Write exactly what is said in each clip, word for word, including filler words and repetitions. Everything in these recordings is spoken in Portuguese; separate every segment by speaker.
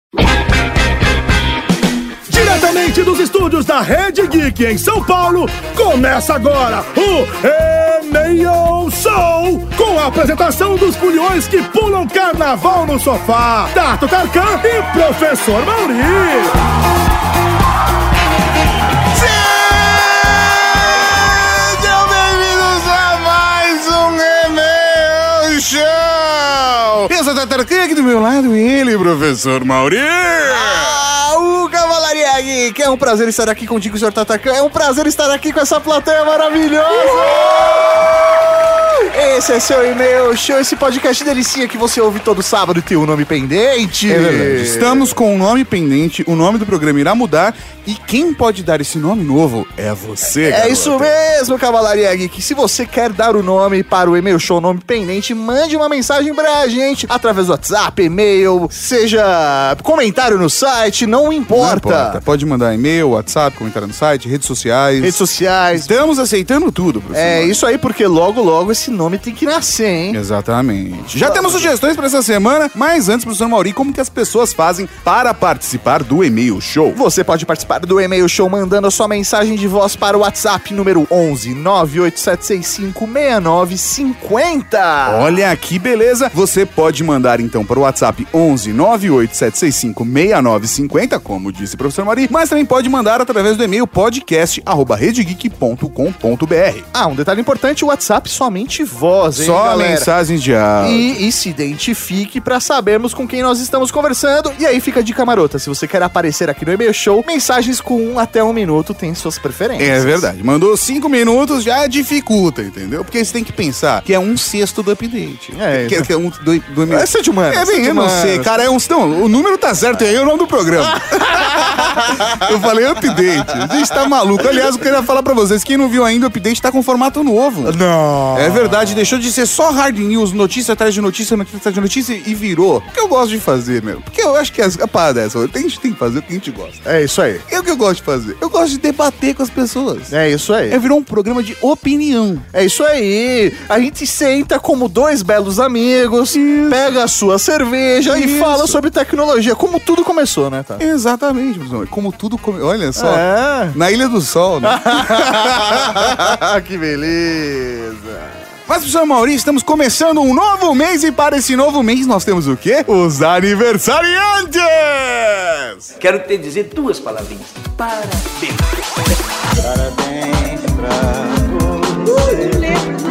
Speaker 1: Diretamente dos estúdios da Rede Geek em São Paulo, começa agora o E-mail Show, com a apresentação dos culhões que pulam carnaval no sofá, Tato Tarkan e Professor Mauri.
Speaker 2: Sejam bem-vindos a mais um E-mail Show. Eu sou o Tato Tarkan, aqui do meu lado ele, Professor Mauri.
Speaker 3: O Cavalaria Geek, é um prazer estar aqui contigo, senhor Tatacan. É um prazer estar aqui com essa plateia maravilhosa. Esse é seu E-mail Show, esse podcast delicinha que você ouve todo sábado e tem um nome pendente.
Speaker 2: É verdade. Estamos com um nome pendente, o nome do programa irá mudar e quem pode dar esse nome novo é você,
Speaker 3: É
Speaker 2: garota.
Speaker 3: isso mesmo, Cavalaria Geek. Se você quer dar o nome para o E-mail Show, nome pendente, mande uma mensagem pra gente através do WhatsApp, e-mail, seja comentário no site, não importa.
Speaker 2: Não importa. Pode mandar e-mail, WhatsApp, comentário no site, redes sociais.
Speaker 3: Redes sociais.
Speaker 2: Estamos aceitando tudo, professor.
Speaker 3: É isso aí, porque logo, logo esse nome tem que nascer, hein?
Speaker 2: Exatamente. Já temos sugestões para essa semana, mas antes, professor Mauri, como que as pessoas fazem para participar do E-mail Show?
Speaker 3: Você pode participar do E-mail Show mandando a sua mensagem de voz para o WhatsApp número onze nove oito sete seis cinco seis nove cinco zero.
Speaker 2: Olha que beleza! Você pode mandar então para o WhatsApp onze nove oito sete seis cinco seis nove cinco zero, como disse o professor Mauri, mas também pode mandar através do e-mail podcast arroba redegeek ponto com ponto br.
Speaker 3: Ah, um detalhe importante, o WhatsApp somente voz, hein,
Speaker 2: Só
Speaker 3: galera?
Speaker 2: mensagens de áudio.
Speaker 3: E, e se identifique para sabermos com quem nós estamos conversando. E aí fica a dica marota, se você quer aparecer aqui no E-mail Show, mensagens com um até um minuto tem suas preferências.
Speaker 2: É verdade. Mandou cinco minutos, já dificulta, entendeu? Porque você tem que pensar que é um sexto do update.
Speaker 3: É,
Speaker 2: que, que é um do, do e-mail.
Speaker 3: Essa é de humanas.
Speaker 2: É bem, eu não sei, cara, é um... Não, o número tá certo, aí é o nome do programa. Eu falei update. A gente tá maluco. Aliás, eu queria falar pra vocês, quem não viu ainda, o update tá com formato novo.
Speaker 3: Não.
Speaker 2: É verdade, deixou de ser só hard news, notícia atrás de notícia, notícia atrás de notícia e virou. O que eu gosto de fazer, meu? Porque eu acho que a, a parada é essa, a gente tem que fazer o que a gente gosta.
Speaker 3: É isso aí.
Speaker 2: É o que eu gosto de fazer. Eu gosto de debater com as pessoas.
Speaker 3: É isso aí.
Speaker 2: É, virou um programa de opinião.
Speaker 3: É isso aí. A gente senta como dois belos amigos, pega a sua cerveja e
Speaker 2: Isso.
Speaker 3: fala sobre tecnologia, como tudo começou, né, tá?
Speaker 2: Exatamente, professor. Como tudo come... Olha só.
Speaker 3: É.
Speaker 2: Na Ilha do Sol, né?
Speaker 3: Que beleza.
Speaker 2: Mas, professor Mauri, estamos começando um novo mês e para esse novo mês nós temos o quê? Os aniversariantes!
Speaker 4: Quero te dizer duas palavrinhas. Parabéns.
Speaker 5: Parabéns pra você.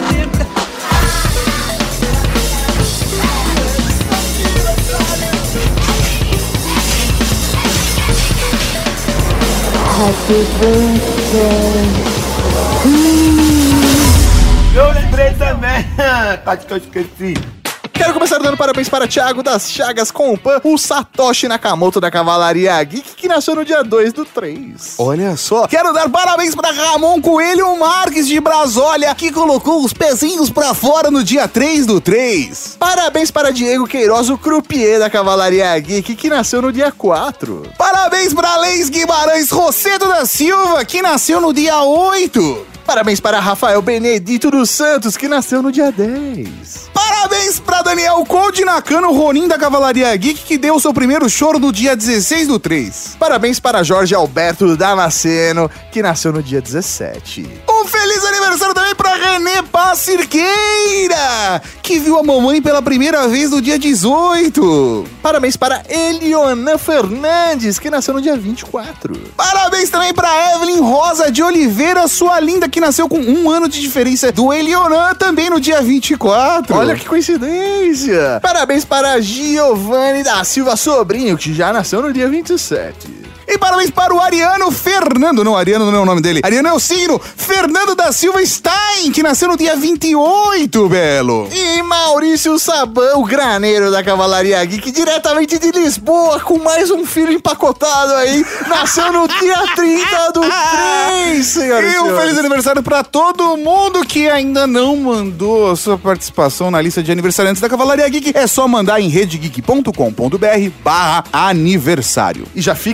Speaker 6: Happy birthday.
Speaker 4: Eu lembrei também. Quase que eu esqueci.
Speaker 3: Quero começar dando parabéns para Thiago das Chagas Compan, o Satoshi Nakamoto da Cavalaria Geek, que nasceu no dia dois do três.
Speaker 2: Olha só. Quero dar parabéns para Ramon Coelho Marques de Brasólia, que colocou os pezinhos pra fora no dia três do três.
Speaker 3: Parabéns para Diego Queiroz, o croupier da Cavalaria Geek, que nasceu no dia quatro.
Speaker 2: Parabéns para Leis Guimarães Rocedo da Silva, que nasceu no dia oito.
Speaker 3: Parabéns para Rafael Benedito dos Santos, que nasceu no dia dez.
Speaker 2: Parabéns para Daniel Conde Nakano Ronin da Cavalaria Geek, que deu o seu primeiro choro no dia dezesseis do três.
Speaker 3: Parabéns para Jorge Alberto Damasceno, que nasceu no dia dezessete.
Speaker 2: Um feliz aniversário também para René Paz Cirqueira, que viu a mamãe pela primeira vez no dia dezoito.
Speaker 3: Parabéns para Elionan Fernandes, que nasceu no dia vinte e quatro.
Speaker 2: Parabéns também para Evelyn Rosa de Oliveira, sua linda, que nasceu com um ano de diferença do Elionan, também no dia vinte e quatro.
Speaker 3: Olha que coincidência! Parabéns para Giovanni da Silva Sobrinho, que já nasceu no dia vinte e sete.
Speaker 2: E parabéns para o Ariano Fernando, não, Ariano não é o nome dele, Ariano é o signo, Fernando da Silva Stein, que nasceu no dia vinte e oito, Belo.
Speaker 3: E Maurício Saban, o graneiro da Cavalaria Geek, diretamente de Lisboa, com mais um filho empacotado aí, nasceu no dia trinta do três, senhoras e
Speaker 2: E um
Speaker 3: senhores.
Speaker 2: feliz aniversário para todo mundo que ainda não mandou a sua participação na lista de aniversariantes da Cavalaria Geek. É só mandar em redegeek ponto com ponto br barra aniversário.
Speaker 3: E já fica a dica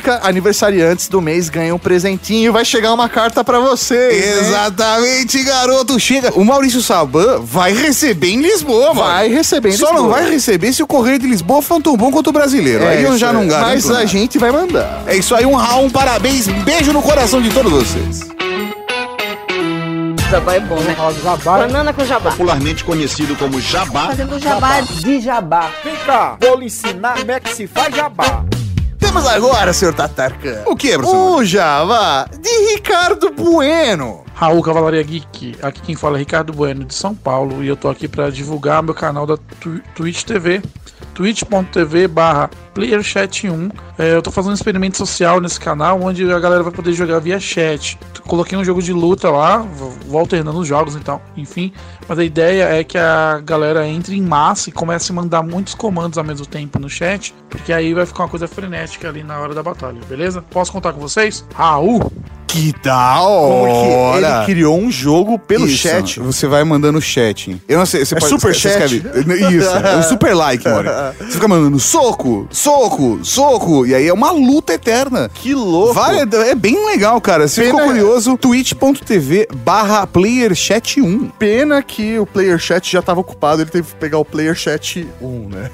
Speaker 3: dica, aniversariantes do mês ganham um presentinho, vai chegar uma carta pra vocês.
Speaker 2: Exatamente, né? Garoto, chega. O Maurício Saban vai receber em Lisboa, mano.
Speaker 3: Vai receber em
Speaker 2: Só
Speaker 3: Lisboa.
Speaker 2: não vai receber se o Correio de Lisboa for tão bom quanto o brasileiro.
Speaker 3: É,
Speaker 2: aí eu já não garanto.
Speaker 3: Mas a
Speaker 2: nada.
Speaker 3: gente vai mandar.
Speaker 2: É isso aí, um Raul, um parabéns, um beijo no coração de todos vocês.
Speaker 7: Jabá é bom, né?
Speaker 1: Jabá.
Speaker 7: Banana com jabá.
Speaker 8: Popularmente conhecido como jabá.
Speaker 7: Fazendo jabá de jabá.
Speaker 1: Vem cá, vou lhe ensinar como é que se faz jabá.
Speaker 3: Temos agora, senhor Tatarkan,
Speaker 2: O que, professor?
Speaker 3: o Jabá de Ricardo Bueno.
Speaker 9: Raul Cavalaria Geek, aqui quem fala é Ricardo Bueno de São Paulo e eu tô aqui para divulgar meu canal da Tw- Twitch T V, twitch ponto tv barra player chat um. É, eu tô fazendo um experimento social nesse canal onde a galera vai poder jogar via chat. Coloquei um jogo de luta lá, vou alternando os jogos e tal, enfim. Mas a ideia é que a galera entre em massa e comece a mandar muitos comandos ao mesmo tempo no chat, porque aí vai ficar uma coisa frenética ali na hora da batalha, beleza? Posso contar com vocês? Raul!
Speaker 2: Que da
Speaker 3: Como que
Speaker 2: hora!
Speaker 3: ele criou um jogo pelo
Speaker 2: Isso,
Speaker 3: chat.
Speaker 2: Você vai mandando chat. Eu não sei, você
Speaker 3: É
Speaker 2: pode...
Speaker 3: super
Speaker 2: você
Speaker 3: chat?
Speaker 2: escreve- Isso, é um super like, mano. Você fica mandando soco, soco, soco, e aí é uma luta eterna.
Speaker 3: Que louco.
Speaker 2: Vai, é, é bem legal, cara. Se
Speaker 3: Pena-
Speaker 2: ficou curioso, twitch ponto tv barra player chat um.
Speaker 3: Pena que o Player Chat já tava ocupado, ele teve que pegar o Player Chat um, né?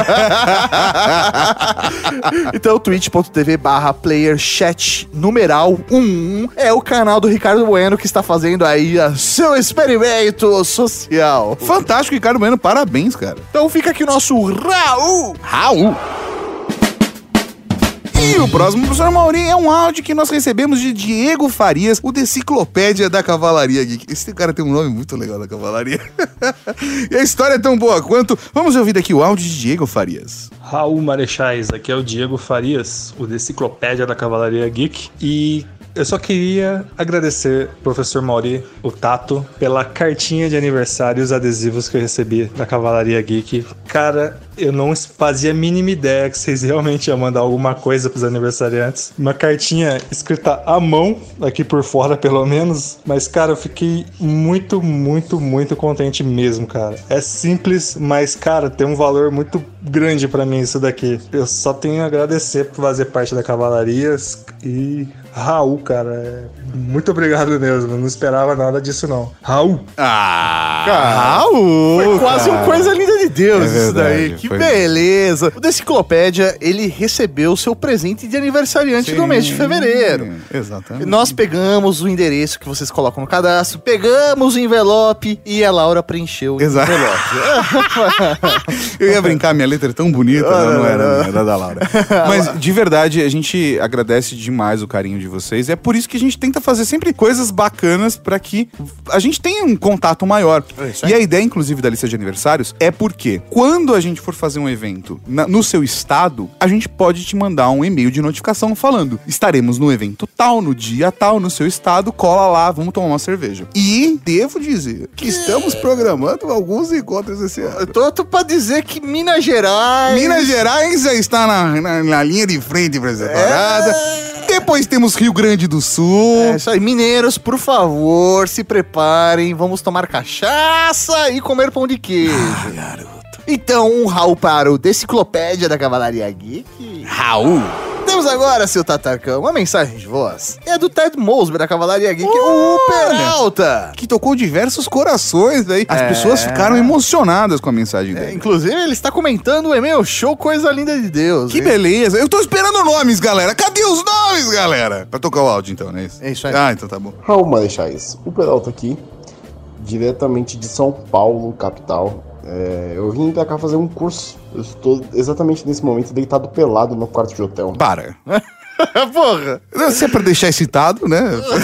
Speaker 3: Então, twitch ponto tv barra Player Chat numeral um é o canal do Ricardo Bueno que está fazendo aí a seu experimento social.
Speaker 2: Fantástico, Ricardo Bueno, parabéns, cara.
Speaker 3: Então fica aqui o nosso Raul.
Speaker 2: Raul. E o próximo, professor Mauri, é um áudio que nós recebemos de Diego Farias, o Deciclopédia da Cavalaria Geek. Esse cara tem um nome muito legal da Cavalaria. E a história é tão boa quanto... Vamos ouvir daqui o áudio de Diego Farias.
Speaker 10: Raul Marechais, aqui é o Diego Farias, o Deciclopédia da Cavalaria Geek. E eu só queria agradecer, professor Mauri, o Tato, pela cartinha de aniversário e os adesivos que eu recebi da Cavalaria Geek. Cara, eu não fazia a mínima ideia que vocês realmente iam mandar alguma coisa pros aniversariantes. Uma cartinha escrita à mão, aqui por fora pelo menos. Mas, cara, eu fiquei muito, muito, muito contente mesmo, cara. É simples, mas, cara, tem um valor muito grande pra mim isso daqui. Eu só tenho a agradecer por fazer parte da Cavalaria e... Raul, cara, é... muito obrigado mesmo. Eu não esperava nada disso, não. Raul!
Speaker 2: Ah,
Speaker 3: Raul! Foi quase uma coisa linda de Deus
Speaker 2: É
Speaker 3: isso
Speaker 2: verdade,
Speaker 3: daí. Que
Speaker 2: foi.
Speaker 3: beleza! O Deciclopédia, ele recebeu o seu presente de aniversariante do mês de fevereiro.
Speaker 2: Exatamente.
Speaker 3: Nós pegamos o endereço que vocês colocam no cadastro, pegamos o envelope e a Laura preencheu o
Speaker 2: Exato.
Speaker 3: envelope.
Speaker 2: Eu ia brincar, minha letra é tão bonita, não, não era, era da Laura. Mas, de verdade, a gente agradece demais o carinho de vocês. É por isso que a gente tenta fazer sempre coisas bacanas pra que a gente tenha um contato maior. E a ideia, inclusive, da lista de aniversários é porque quando a gente for fazer um evento na- no seu estado, a gente pode te mandar um e-mail de notificação falando: estaremos no evento tal, no dia tal, no seu estado, cola lá, vamos tomar uma cerveja. E devo dizer que estamos programando alguns encontros esse ano.
Speaker 3: Eu tô, tô pra dizer que Minas Gerais...
Speaker 2: Minas Gerais já está na, na, na linha de frente para essa parada. Depois temos Rio Grande do Sul.
Speaker 3: É isso aí, mineiros, por favor, se preparem, vamos tomar cachaça e comer pão de queijo.
Speaker 2: Ah, garoto.
Speaker 3: Então, um Raul para o Deciclopédia da Cavalaria Geek.
Speaker 2: Raul.
Speaker 3: Temos agora, seu Tatarcão, uma mensagem de voz. É do Ted Mosby da Cavalaria Geek, o Peralta.
Speaker 2: Que tocou diversos corações aí. As
Speaker 3: É.
Speaker 2: pessoas ficaram emocionadas com a mensagem
Speaker 3: É,
Speaker 2: dele.
Speaker 3: inclusive, ele está comentando o e-mail show Coisa Linda de Deus.
Speaker 2: Que
Speaker 3: hein?
Speaker 2: beleza. Eu tô esperando nomes, galera. Cadê os nomes, galera? Pra tocar o áudio, então, né?
Speaker 3: É isso aí.
Speaker 2: Ah, então tá bom.
Speaker 11: Raul Marechais, o Peralta aqui, diretamente de São Paulo, capital. É, eu vim pra cá fazer um curso. Eu estou exatamente nesse momento deitado pelado no quarto de hotel.
Speaker 2: Para.
Speaker 3: Porra!
Speaker 2: Se é pra deixar excitado, né?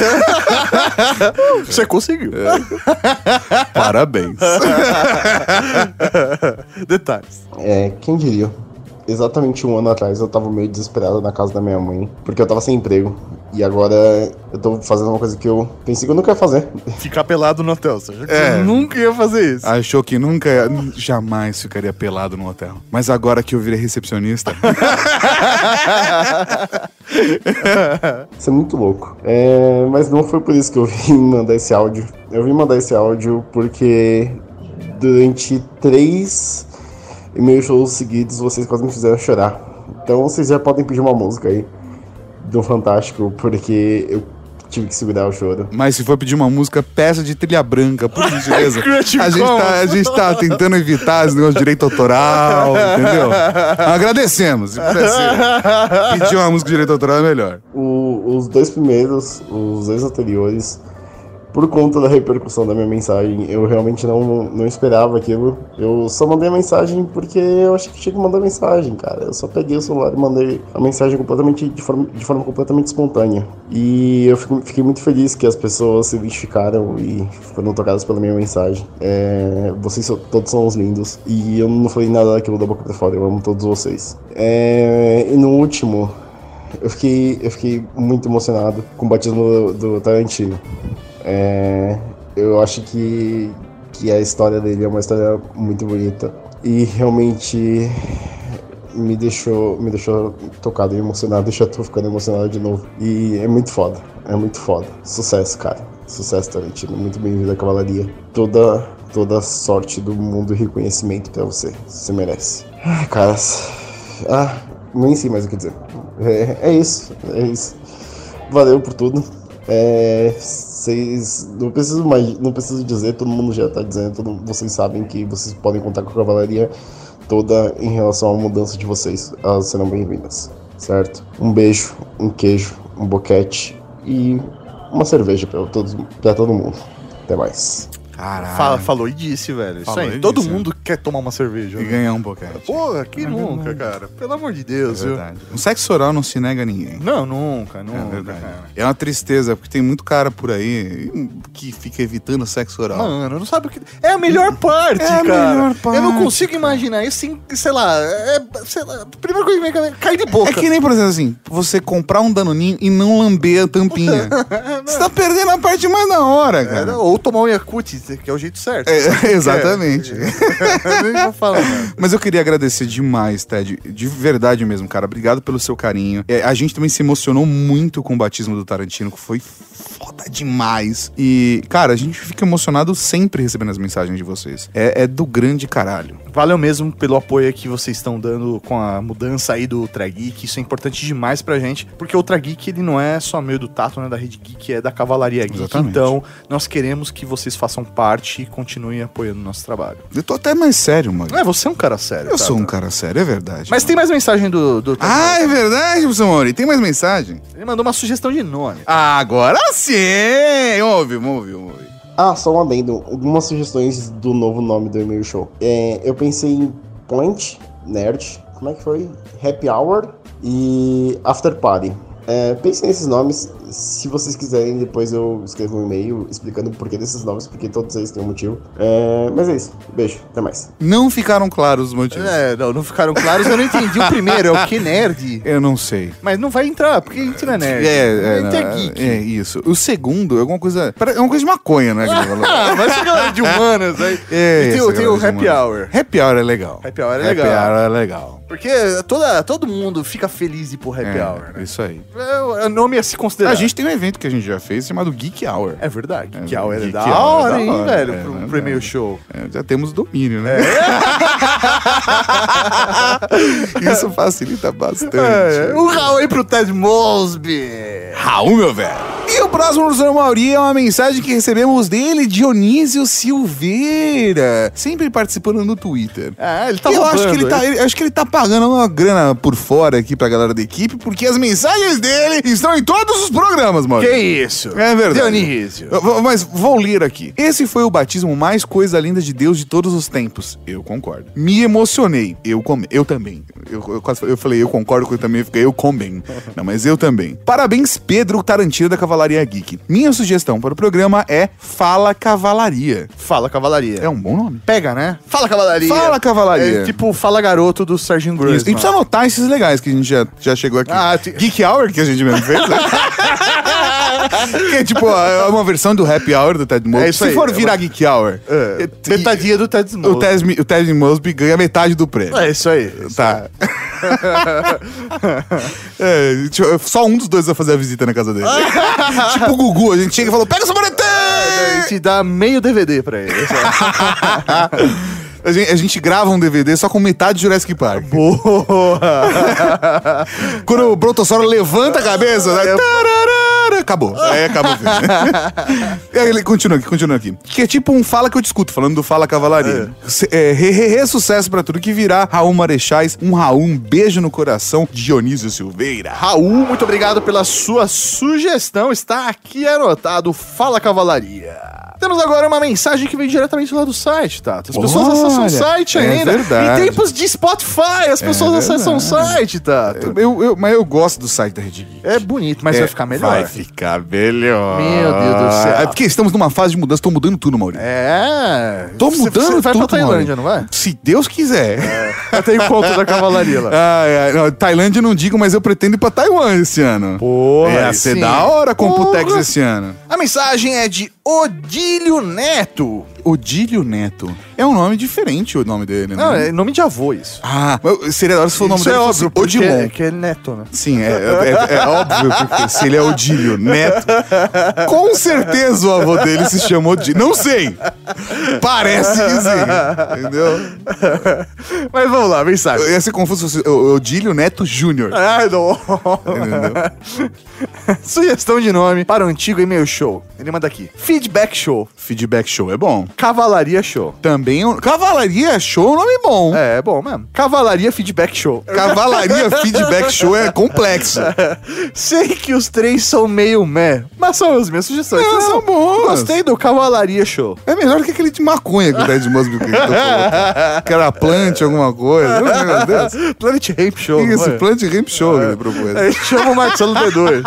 Speaker 3: Você conseguiu.
Speaker 2: Parabéns.
Speaker 3: Detalhes.
Speaker 11: É, quem diria? Exatamente um ano atrás eu tava meio desesperado na casa da minha mãe, porque eu tava sem emprego. E agora eu tô fazendo uma coisa que eu pensei que eu nunca ia fazer.
Speaker 3: Ficar pelado no hotel. Você achou que
Speaker 2: É.
Speaker 3: você nunca ia fazer isso.
Speaker 2: Achou que nunca, jamais ficaria pelado no hotel. Mas agora que eu virei recepcionista...
Speaker 11: Isso é muito louco. É, mas não foi por isso que eu vim mandar esse áudio. Eu vim mandar esse áudio porque durante três e meio shows seguidos vocês quase me fizeram chorar. Então vocês já podem pedir uma música aí. do Fantástico, porque eu tive que segurar o choro.
Speaker 2: Mas se for pedir uma música, peça de trilha branca, por gentileza. a, gente tá, a gente tá tentando evitar esse negócio de direito autoral, entendeu? Agradecemos. Se puder pedir uma música de direito autoral é melhor.
Speaker 11: O, os dois primeiros, os dois anteriores, por conta da repercussão da minha mensagem, eu realmente não, não esperava aquilo. Eu só mandei a mensagem porque eu achei que tinha que mandar mensagem, cara. Eu só peguei o celular e mandei a mensagem completamente, de, forma, de forma completamente espontânea. E eu fico, fiquei muito feliz que as pessoas se identificaram e foram tocadas pela minha mensagem. É, vocês todos são os lindos. E eu não falei nada daquilo da boca pra fora, eu amo todos vocês. É, e no último, eu fiquei, eu fiquei muito emocionado com o batismo do, do Tarantino. É, eu acho que, que a história dele é uma história muito bonita e realmente me deixou, me deixou tocado e emocionado. Eu já tô ficando emocionado de novo. E é muito foda, é muito foda. Sucesso, cara. Sucesso, Tarantino. Muito bem-vindo à Cavalaria. Toda, toda a sorte do mundo e reconhecimento pra você. Você merece. Ah, caras. Ah, nem sei mais o que dizer. É, é isso, é isso. Valeu por tudo. É, vocês não preciso mais, não preciso dizer, todo mundo já tá dizendo, todo, vocês sabem que vocês podem contar com a Cavalaria toda em relação à mudança de vocês. Elas serão bem-vindas, certo? Um beijo, um queijo, um boquete e uma cerveja pra, todos, pra todo mundo. Até mais.
Speaker 3: Caralho. Fala, falou e disse, velho. Falou isso aí. Todo disse, mundo né? quer tomar uma cerveja.
Speaker 2: E né? ganhar um boquete.
Speaker 3: Porra, que é nunca, verdade. cara. Pelo amor de Deus,
Speaker 2: é verdade. Viu? O sexo oral não se nega a ninguém.
Speaker 3: Não, nunca, nunca.
Speaker 2: É verdade. Cara. É uma tristeza, porque tem muito cara por aí que fica evitando o sexo oral.
Speaker 3: Mano, não sabe o que... É a melhor parte, é cara. É a melhor parte. Eu não consigo imaginar isso sem, sei lá, é, sei lá, a primeira coisa que vem cai de boca.
Speaker 2: É que nem, por exemplo, assim, você comprar um danoninho e não lamber a tampinha. Você tá perdendo a parte mais da hora, cara.
Speaker 3: É, ou tomar um Yakult, que é o jeito certo.
Speaker 2: É, exatamente.
Speaker 3: É. Nem vou falar,
Speaker 2: mas eu queria agradecer demais, Ted, de verdade mesmo, cara. Obrigado pelo seu carinho. É, a gente também se emocionou muito com o batismo do Tarantino, que foi foda demais. E, cara, a gente fica emocionado sempre recebendo as mensagens de vocês. É, é do grande caralho.
Speaker 3: Valeu mesmo pelo apoio que vocês estão dando com a mudança aí do Ultra Geek. Isso é importante demais pra gente, porque o Ultra Geek, ele não é só meio do Tato, né, da Rede Geek, é da Cavalaria Geek. Exatamente. Então, nós queremos que vocês façam parte e continuem apoiando o nosso trabalho.
Speaker 2: Eu tô até mais sério, mano.
Speaker 3: É, você é um cara sério.
Speaker 2: Eu
Speaker 3: Tato.
Speaker 2: sou um cara sério, é verdade.
Speaker 3: Mas mano. Tem mais mensagem do... do
Speaker 2: ah, é verdade, professor Mauri. Tem mais mensagem?
Speaker 3: Ele mandou uma sugestão de nome.
Speaker 2: Ah, agora sim! Vamos ouvir, vamos ouvir, vamos ouvir.
Speaker 11: Ah, só um adendo. Algumas sugestões do novo nome do e-mail show. É, eu pensei em Point, Nerd, como é que foi? Happy Hour e After Party. É, pensem nesses nomes. Se vocês quiserem, depois eu escrevo um e-mail explicando o porquê desses nomes, porque todos eles têm um motivo. É, mas é isso. Beijo. Até mais.
Speaker 2: Não ficaram claros os motivos.
Speaker 3: É, não, não ficaram claros. Eu não entendi. O primeiro é o que nerd?
Speaker 2: Eu não sei.
Speaker 3: Mas não vai entrar, porque a gente não é nerd.
Speaker 2: É, é,
Speaker 3: a gente é geek.
Speaker 2: É isso. O segundo é alguma coisa... É uma coisa de maconha, né?
Speaker 3: Ah, mas chega de humanas aí.
Speaker 2: É,
Speaker 3: e tem, tem o Happy Hour.
Speaker 2: Happy Hour é legal.
Speaker 3: Happy Hour é legal.
Speaker 2: Happy Hour é legal.
Speaker 3: Porque toda, todo mundo fica feliz de ir pro Happy
Speaker 2: é,
Speaker 3: Hour, né?
Speaker 2: Isso aí.
Speaker 3: É o nome a se considerar.
Speaker 2: A gente tem um evento que a gente já fez chamado Geek Hour.
Speaker 3: É verdade. Geek é, Hour é
Speaker 2: Geek
Speaker 3: da
Speaker 2: Hour
Speaker 3: hora,
Speaker 2: é
Speaker 3: hein,
Speaker 2: hora,
Speaker 3: velho?
Speaker 2: É,
Speaker 3: pro
Speaker 2: né,
Speaker 3: pro e-mail show.
Speaker 2: É, já temos domínio, né?
Speaker 3: É.
Speaker 2: Isso facilita bastante.
Speaker 3: É. Um Raul aí pro Ted Mosby.
Speaker 2: Raul, meu velho. E o próximo do senhor Mauri é uma mensagem que recebemos dele, Dionísio Silveira. Sempre participando no Twitter.
Speaker 3: Ah, ele tá
Speaker 2: eu
Speaker 3: roubando,
Speaker 2: acho que ele tá, ele, acho que ele tá pagando uma grana por fora aqui pra galera da equipe, porque as mensagens dele estão em todos os programas, mano.
Speaker 3: Que isso?
Speaker 2: É verdade.
Speaker 3: Dionísio.
Speaker 2: Eu, mas vou ler aqui. Esse foi o batismo mais coisa linda de Deus de todos os tempos. Eu concordo. Me emocionei. Eu, com, eu também. Eu, eu, quase, eu falei, eu concordo com eu também. Fiquei, eu também. Não, mas eu também. Parabéns, Pedro Tarantino da Cavalaria Geek. Minha sugestão para o programa é Fala Cavalaria.
Speaker 3: Fala Cavalaria.
Speaker 2: É um bom nome.
Speaker 3: Pega, né? Fala Cavalaria.
Speaker 2: Fala Cavalaria.
Speaker 3: É tipo Fala Garoto do Serginho Grossman.
Speaker 2: Isso. E precisa anotar esses legais que a gente já, já chegou aqui.
Speaker 3: Ah, t...
Speaker 2: Geek Hour, que a gente mesmo fez, né? Que é tipo, é uma versão do Happy Hour do Ted Mosby.
Speaker 3: É isso
Speaker 2: Se
Speaker 3: aí,
Speaker 2: for
Speaker 3: é
Speaker 2: virar
Speaker 3: uma...
Speaker 2: Geek Hour,
Speaker 3: é. metadinha do Ted Mosby.
Speaker 2: O Ted, o Ted Mosby ganha metade do prêmio.
Speaker 3: É isso aí.
Speaker 2: Tá. É, tipo, só um dos dois vai fazer a visita na casa dele. Tipo o Gugu, a gente chega e fala, pega essa boletim!
Speaker 3: É, a gente dá meio D V D pra ele.
Speaker 2: A gente, a gente grava um D V D só com metade de Jurassic Park.
Speaker 3: Boa!
Speaker 2: Quando o Brontossauro levanta a cabeça, né? Tararara, acabou. Aí acabou o filme. E aí ele continua aqui, continua aqui. Que é tipo um Fala Que Eu Discuto, falando do Fala Cavalaria. É, é, re, re, re, sucesso pra tudo que virá. Raul Marechais, um Raul, um beijo no coração. Dionísio Silveira.
Speaker 3: Raul, muito obrigado pela sua sugestão. Está aqui anotado, Fala Cavalaria. Temos agora uma mensagem que vem diretamente lá do site, tá? As pessoas
Speaker 2: Olha,
Speaker 3: acessam o site
Speaker 2: é
Speaker 3: ainda.
Speaker 2: verdade.
Speaker 3: Em tempos de Spotify, as pessoas
Speaker 2: É
Speaker 3: acessam o
Speaker 2: verdade.
Speaker 3: site, tá?
Speaker 2: Eu, eu, eu- mas eu gosto do site da Rede Geek.
Speaker 3: É bonito, mas
Speaker 2: É,
Speaker 3: vai ficar melhor.
Speaker 2: Vai ficar melhor.
Speaker 3: Meu Deus do céu.
Speaker 2: É porque estamos numa fase de mudança, tô mudando tudo, Maurício.
Speaker 3: É.
Speaker 2: Tô
Speaker 3: Você-
Speaker 2: mudando
Speaker 3: Você vai
Speaker 2: tudo,
Speaker 3: pra Tailândia,
Speaker 2: Maurício.
Speaker 3: não vai?
Speaker 2: Se Deus quiser.
Speaker 3: Já tem encontro da cavalaria lá.
Speaker 2: Ai, ai, não, Tailândia eu não digo, mas eu pretendo ir pra Taiwan esse ano.
Speaker 3: Porra,
Speaker 2: é,
Speaker 3: aí
Speaker 2: ser
Speaker 3: sim.
Speaker 2: da hora com o
Speaker 3: Porra.
Speaker 2: Putex esse ano.
Speaker 3: A mensagem é de Odílio Neto.
Speaker 2: Odílio Neto. É um nome diferente o nome dele, né?
Speaker 3: Não, é nome de avô isso.
Speaker 2: Ah, mas seria da hora se for o nome
Speaker 3: Isso
Speaker 2: dele
Speaker 3: é
Speaker 2: fosse
Speaker 3: óbvio, porque
Speaker 2: Odilon.
Speaker 3: é, que é Neto, né?
Speaker 2: Sim, é, é- é óbvio, porque se ele é Odílio Neto, com certeza o avô dele se chamou Odílio. Não sei. Parece que sim. Entendeu?
Speaker 3: Mas vamos lá, mensagem.
Speaker 2: Eu ia ser confuso se fosse o- Odílio Neto Júnior.
Speaker 3: Ai, não.
Speaker 2: Entendeu?
Speaker 3: Sugestão de nome para o antigo e-mail show. Ele manda aqui. Feedback Show.
Speaker 2: Feedback Show é bom.
Speaker 3: Cavalaria Show.
Speaker 2: Também é um... Cavalaria Show é um nome bom.
Speaker 3: É, é bom mesmo. Cavalaria Feedback Show.
Speaker 2: Cavalaria Feedback Show é complexo.
Speaker 3: Sei que os três são meio meh, mas são as minhas sugestões.
Speaker 2: Não, são bons.
Speaker 3: Gostei do Cavalaria Show.
Speaker 2: É melhor que aquele de maconha que o Ted Mosby que que era Plant alguma coisa. Meu Deus.
Speaker 3: Planet Ramp Show.
Speaker 2: Isso,
Speaker 3: não é?
Speaker 2: Plant Ramp Show que ele propôs.
Speaker 3: A gente chama o Marcelo D dois.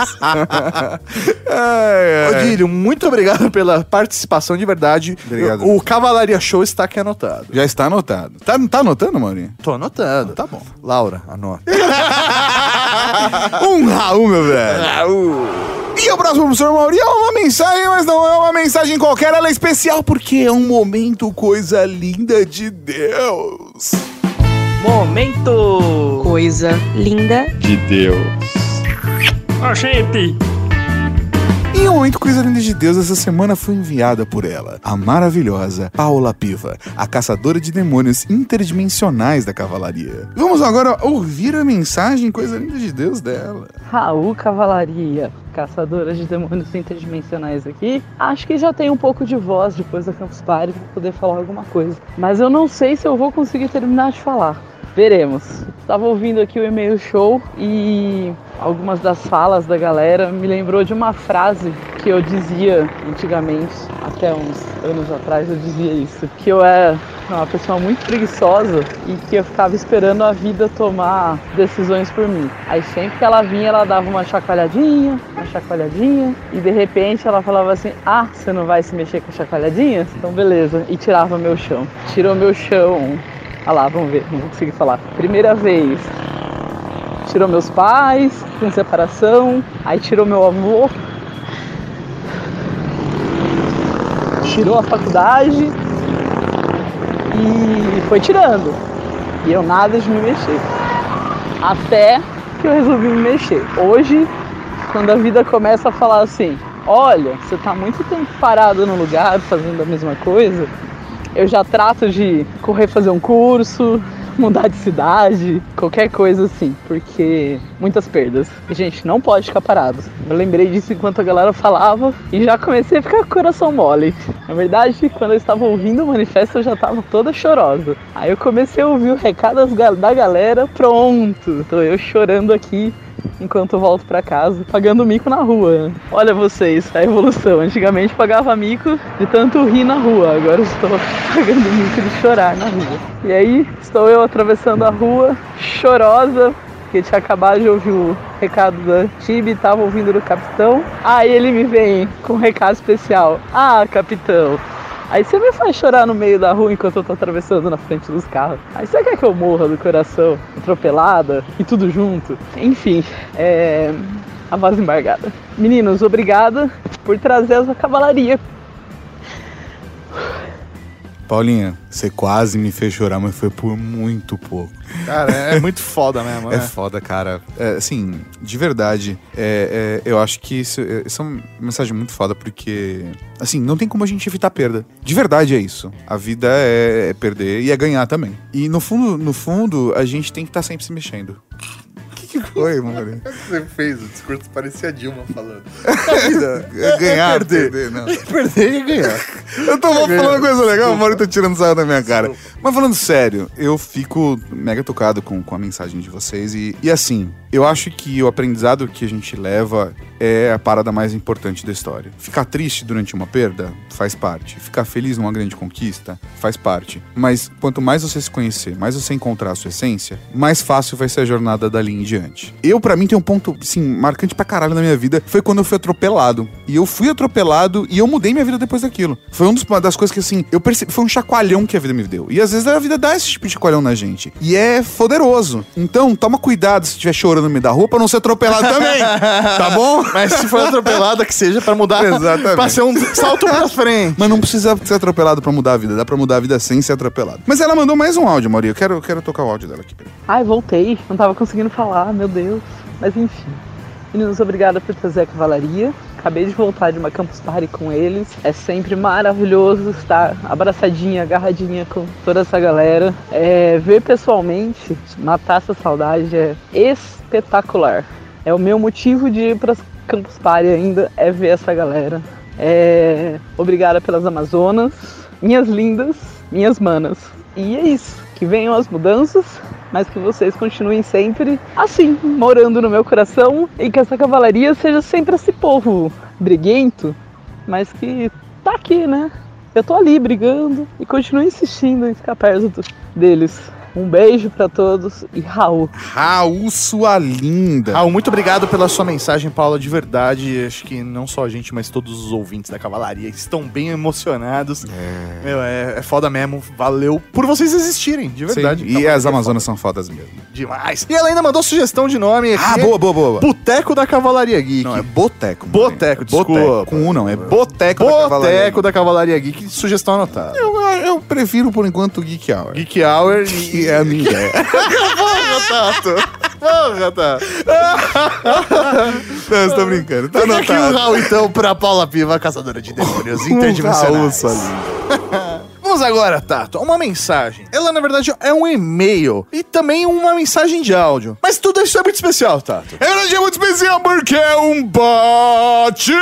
Speaker 2: Ai, ai.
Speaker 3: Odílio, muito obrigado pela participação de verdade.
Speaker 2: Obrigado.
Speaker 3: O Cavalaria Show está aqui anotado.
Speaker 2: Já está anotado. Tá, tá anotando, Maurinho?
Speaker 3: Tô anotando.
Speaker 2: Tá bom.
Speaker 3: Laura, anota.
Speaker 2: Um Raul, meu velho. E o próximo, professor Mauri, é uma mensagem, mas não é uma mensagem qualquer, ela é especial porque é um momento coisa linda de Deus.
Speaker 12: Momento!
Speaker 6: Coisa linda.
Speaker 8: De Deus.
Speaker 12: Ó, gente!
Speaker 2: E o momento coisa linda de Deus essa semana foi enviada por ela, a maravilhosa Paula Piva, a caçadora de demônios interdimensionais da cavalaria. Vamos agora ouvir a mensagem coisa linda de Deus dela.
Speaker 7: Raul Cavalaria, caçadora de demônios interdimensionais aqui. Acho que já tem um pouco de voz depois da Campus Party para poder falar alguma coisa. Mas eu não sei se eu vou conseguir terminar de falar. Veremos. Estava ouvindo aqui o e-mail show e algumas das falas da galera me lembrou de uma frase que eu dizia antigamente, até uns anos atrás eu dizia isso, que eu era uma pessoa muito preguiçosa e que eu ficava esperando a vida tomar decisões por mim. Aí sempre que ela vinha, ela dava uma chacoalhadinha, uma chacoalhadinha, e de repente ela falava assim: ah, você não vai se mexer com chacoalhadinhas? Então beleza, e tirava meu chão. Tirou meu chão. Ah lá, vamos ver, não vou conseguir falar. Primeira vez, tirou meus pais, com separação, aí tirou meu amor, tirou a faculdade e foi tirando. E eu nada de me mexer. Até que eu resolvi me mexer. Hoje, quando a vida começa a falar assim: olha, você tá muito tempo parado no lugar, fazendo a mesma coisa, eu já trato de correr fazer um curso, mudar de cidade, qualquer coisa assim, porque muitas perdas. E, gente, não pode ficar parado. Eu lembrei disso enquanto a galera falava e já comecei a ficar com o coração mole. Na verdade, quando eu estava ouvindo o manifesto, eu já estava toda chorosa. Aí eu comecei a ouvir o recado da galera, pronto, tô eu chorando aqui enquanto eu volto pra casa, pagando mico na rua. Olha vocês, a evolução. Antigamente pagava mico de tanto rir na rua, agora eu estou pagando mico de chorar na rua. E aí, estou eu atravessando a rua, chorosa, porque tinha acabado de ouvir o recado da Tibi, tava ouvindo do capitão. Aí ele me vem com um recado especial: ah, capitão, aí você me faz chorar no meio da rua enquanto eu tô atravessando na frente dos carros. Aí você quer que eu morra do coração, atropelada e tudo junto? Enfim, é... a voz embargada. Meninos, obrigada por trazer essa cavalaria.
Speaker 2: Paulinha, você quase me fez chorar, mas foi por muito pouco.
Speaker 3: Cara, é muito foda mesmo, né?
Speaker 2: É foda, cara. É, assim, de verdade, é, é, eu acho que isso, é, isso é uma mensagem muito foda, porque, assim, não tem como a gente evitar perda. De verdade é isso. A vida é, é perder e é ganhar também. E no fundo, no fundo, a gente tem que estar sempre se mexendo. O que foi, mano?
Speaker 3: Você fez o discurso, parecia a Dilma falando.
Speaker 2: A vida é ganhar,
Speaker 3: é perder.
Speaker 2: perder, não.
Speaker 3: Perder e ganhar.
Speaker 2: Eu tô é falando coisa legal, o Mauro tá tirando sarro da minha cara. Mas falando sério, eu fico mega tocado com, com a mensagem de vocês. E, e assim, eu acho que o aprendizado que a gente leva é a parada mais importante da história. Ficar triste durante uma perda faz parte. Ficar feliz numa grande conquista faz parte. Mas quanto mais você se conhecer, mais você encontrar a sua essência, mais fácil vai ser a jornada dali em diante. Eu, pra mim, tem um ponto, assim, marcante pra caralho na minha vida. Foi quando eu fui atropelado. E eu fui atropelado e eu mudei minha vida depois daquilo. Foi um dos, uma das coisas que, assim, eu percebi. Foi um chacoalhão que a vida me deu. E às vezes a vida dá esse tipo de chacoalhão na gente. E é poderoso. Então, toma cuidado se estiver chorando no meio da rua pra não ser atropelado também. Tá bom?
Speaker 3: Mas se for atropelada, que seja pra mudar.
Speaker 2: Exatamente.
Speaker 3: Pra ser um salto pra frente.
Speaker 2: Mas não precisa ser atropelado pra mudar a vida. Dá pra mudar a vida sem ser atropelado. Mas ela mandou mais um áudio, Maria. Eu quero, eu quero tocar o áudio dela aqui.
Speaker 7: Ai, voltei. Não tava conseguindo falar, meu Deus. Mas enfim. Meninos, obrigada por trazer a cavalaria. Acabei de voltar de uma Campus Party com eles. É sempre maravilhoso estar abraçadinha, agarradinha com toda essa galera. É, ver pessoalmente, matar essa saudade é espetacular. É o meu motivo de ir para Campus Party ainda, é ver essa galera. É, obrigada pelas Amazonas, minhas lindas, minhas manas. E é isso, que venham as mudanças, mas que vocês continuem sempre assim, morando no meu coração, e que essa cavalaria seja sempre esse povo briguento, mas que tá aqui, né? Eu tô ali brigando e continuo insistindo em ficar perto deles. Um beijo pra todos e Raul.
Speaker 2: Raul, sua linda.
Speaker 3: Raul, muito obrigado pela sua mensagem, Paula, de verdade. Acho que não só a gente, mas todos os ouvintes da Cavalaria estão bem emocionados. É, Meu, é, é foda mesmo. Valeu por vocês existirem, de verdade.
Speaker 2: Sim. E as Amazonas são fodas mesmo.
Speaker 3: Demais. E ela ainda mandou sugestão de nome aqui.
Speaker 2: Ah, boa, boa, boa.
Speaker 3: Boteco da Cavalaria Geek.
Speaker 2: Não, é Boteco.
Speaker 3: Boteco, desculpa.
Speaker 2: Boteco. Com um não, é Boteco,
Speaker 3: Boteco
Speaker 2: da Cavalaria
Speaker 3: Boteco da Cavalaria Geek. Sugestão anotada.
Speaker 2: Eu, eu prefiro, por enquanto, Geek Hour.
Speaker 3: Geek Hour e...
Speaker 2: é a minha ideia.
Speaker 3: Porra, Tato! Porra, Tato!
Speaker 2: Não, você tá brincando. Tá
Speaker 3: Fica aqui o Raul, então, pra Paula Piva, caçadora de demônios interdimensionais. Vamos agora, Tato, uma mensagem. Ela, na verdade, é um e-mail e também uma mensagem de áudio. Mas tudo isso é muito especial, Tato.
Speaker 2: É verdade, é muito especial porque é um batismo!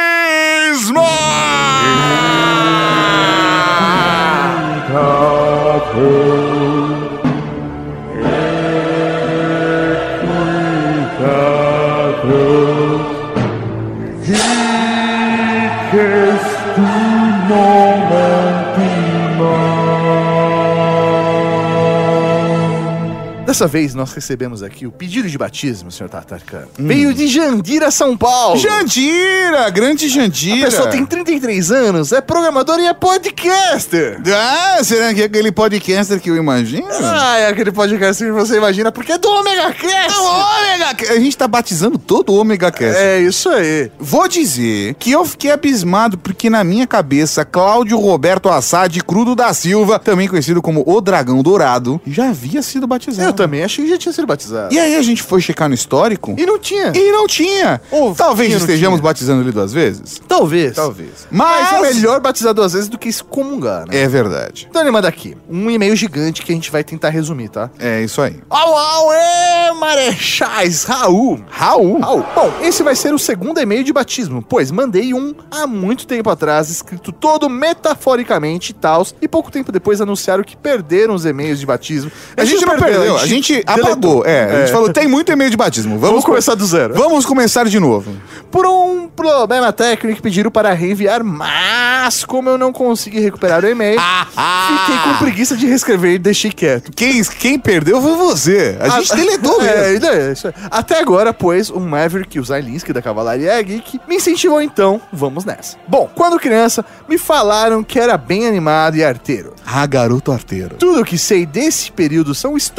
Speaker 3: Dessa vez nós recebemos aqui o pedido de batismo, senhor Tatarkan. Hum. Veio de Jandira, São Paulo.
Speaker 2: Jandira, grande Jandira.
Speaker 3: A pessoa tem trinta e três anos, é programador e é podcaster.
Speaker 2: Ah, será que é aquele podcaster que eu imagino?
Speaker 3: Ah, é aquele podcaster que você imagina, porque é do Omega Cast.
Speaker 2: É o Omega Cast. A gente tá batizando todo o Omega Cast.
Speaker 3: É isso aí.
Speaker 2: Vou dizer que eu fiquei abismado porque na minha cabeça, Cláudio Roberto Assad Crudo da Silva, também conhecido como o Dragão Dourado, já havia sido batizado.
Speaker 3: Eu também achei que já tinha sido batizado.
Speaker 2: E aí a gente foi checar no histórico
Speaker 3: e não tinha.
Speaker 2: E não tinha. Ou talvez estejamos tinha. batizando ele duas vezes.
Speaker 3: Talvez.
Speaker 2: Talvez.
Speaker 3: Mas, Mas é melhor batizar duas vezes do que excomungar, né?
Speaker 2: É verdade.
Speaker 3: Então ele manda aqui um e-mail gigante que a gente vai tentar resumir, tá?
Speaker 2: É isso aí.
Speaker 3: Au, au, é, marechais, Raul.
Speaker 2: Raul?
Speaker 3: Raul. Bom, esse vai ser o segundo e-mail de batismo, pois mandei um há muito tempo atrás, escrito todo metaforicamente e tal, e pouco tempo depois anunciaram que perderam os e-mails de batismo.
Speaker 2: A, a gente, gente não perdeu, perdeu, a gente apagou. É, a gente é. falou, tem muito e-mail de batismo. Vamos,
Speaker 3: Vamos começar do zero.
Speaker 2: Vamos começar de novo.
Speaker 3: Por um problema técnico, pediram para reenviar, mas como eu não consegui recuperar o e-mail, ah, ah. fiquei com preguiça de reescrever e deixei quieto.
Speaker 2: Quem, quem perdeu foi você. A gente a, deletou mesmo.
Speaker 3: É, é, isso é. Até agora, pois, o Maverick, o Zailinski da Cavalaria Geek, me incentivou, então vamos nessa. Bom, quando criança, me falaram que era bem animado e arteiro.
Speaker 2: Ah, garoto arteiro.
Speaker 3: Tudo que sei desse período são histórias que me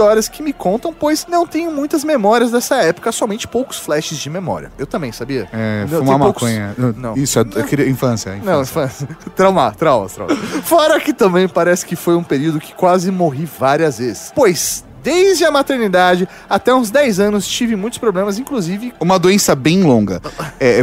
Speaker 3: me contam, pois não tenho muitas memórias dessa época, somente poucos flashes de memória. Eu também, sabia?
Speaker 2: É,
Speaker 3: Não,
Speaker 2: fumar
Speaker 3: tem poucos-
Speaker 2: maconha.
Speaker 3: Não.
Speaker 2: Isso, é, é cri- infância, infância.
Speaker 3: Não, infância. Trauma, trauma, trauma. Fora que também parece que foi um período que quase morri várias vezes. Pois, desde a maternidade até uns dez anos, tive muitos problemas, inclusive...
Speaker 2: Uma doença bem longa. É, é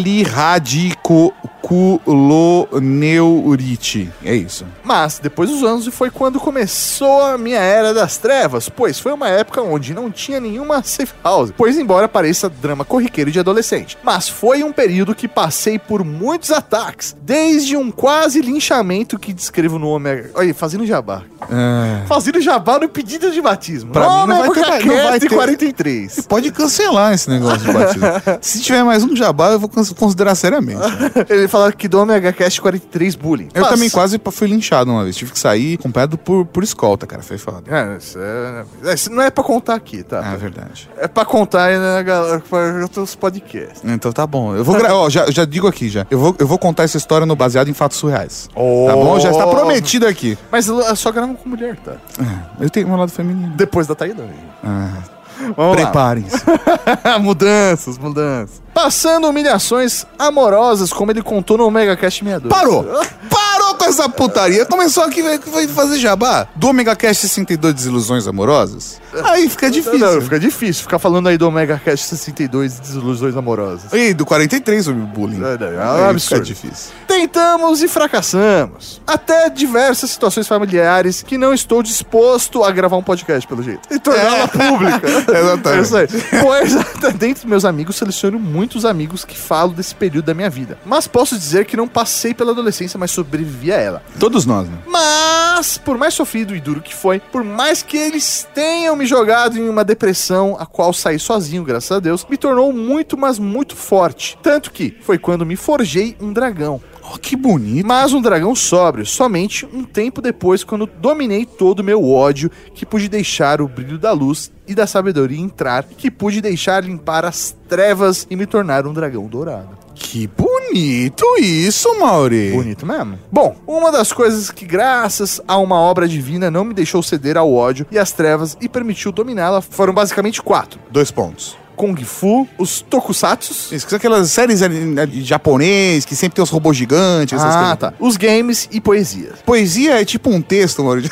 Speaker 2: polirradiculoneurite. É isso.
Speaker 3: Mas, depois dos anos, foi quando começou a minha era das trevas, pois foi uma época onde não tinha nenhuma safe house, pois embora pareça drama corriqueiro de adolescente. Mas foi um período que passei por muitos ataques, desde um quase linchamento que descrevo no Omega... Olha, fazendo jabá.
Speaker 2: É.
Speaker 3: Fazendo jabá no pedido de batismo.
Speaker 2: Pra mim não vai ter- não vai ter-
Speaker 3: quarenta e três.
Speaker 2: Você pode cancelar esse negócio de batismo. Se tiver mais um jabá, eu vou cons- considerar seriamente.
Speaker 3: Ele fala que do Omega Cast quarenta e três bullying.
Speaker 2: Eu
Speaker 3: Mas-
Speaker 2: também quase fui linchado uma vez. Tive que sair acompanhado por, por escolta, cara. Foi foda.
Speaker 3: É, isso, é, é, isso não é pra contar aqui, tá?
Speaker 2: É verdade.
Speaker 3: É pra contar aí na galera, pra outros podcasts.
Speaker 2: Então tá bom. Eu vou gra- ó, já, já digo aqui já. Eu vou, eu vou contar essa história no baseado em fatos surreais.
Speaker 3: Oh.
Speaker 2: Tá bom? Já está prometido aqui.
Speaker 3: Mas eu só gravo com mulher, tá?
Speaker 2: É, eu tenho meu lado feminino.
Speaker 3: Depois da Taída.
Speaker 2: Ah,
Speaker 3: Vamos lá.
Speaker 2: preparem-se.
Speaker 3: mudanças, mudanças. Passando humilhações amorosas, como ele contou no Omega Cast sessenta e dois.
Speaker 2: Parou! Parou com essa putaria. Começou aqui, vai vai fazer jabá. Do Omega Cast sessenta e dois, desilusões amorosas. Aí fica difícil.
Speaker 3: Não, fica difícil ficar falando aí do Omega Cast sessenta e dois, desilusões amorosas.
Speaker 2: E do quarenta e três sobre o bullying.
Speaker 3: É, é, é um
Speaker 2: Aí
Speaker 3: absurdo.
Speaker 2: fica difícil.
Speaker 3: Tentamos e fracassamos. Até diversas situações familiares que não estou disposto a gravar um podcast, pelo jeito. E torná-la pública.
Speaker 2: Exatamente.
Speaker 3: É isso aí. Pois, até dentre meus amigos, seleciono muitos amigos que falo desse período da minha vida. Mas posso dizer que não passei pela adolescência, mas sobrevivi a ela.
Speaker 2: Todos nós, né?
Speaker 3: Mas, por mais sofrido e duro que foi, por mais que eles tenham me jogado em uma depressão, a qual saí sozinho, graças a Deus, me tornou muito, mas muito forte. Tanto que foi quando me forjei um dragão.
Speaker 2: Oh, que bonito.
Speaker 3: Mas um dragão sóbrio, somente um tempo depois, quando dominei todo o meu ódio, que pude deixar o brilho da luz e da sabedoria entrar, que pude deixar limpar as trevas e me tornar um dragão dourado.
Speaker 2: Que bonito isso, Mauri.
Speaker 3: Bonito mesmo. Bom, uma das coisas que, graças a uma obra divina, não me deixou ceder ao ódio e às trevas e permitiu dominá-la foram basicamente quatro.
Speaker 2: Dois pontos.
Speaker 3: Kung Fu, os tokusatsus.
Speaker 2: Isso, que são aquelas séries de japonês que sempre tem os robôs gigantes. Essas
Speaker 3: Ah,
Speaker 2: coisas.
Speaker 3: tá. Os games e poesia.
Speaker 2: Poesia é tipo um texto, Mauri.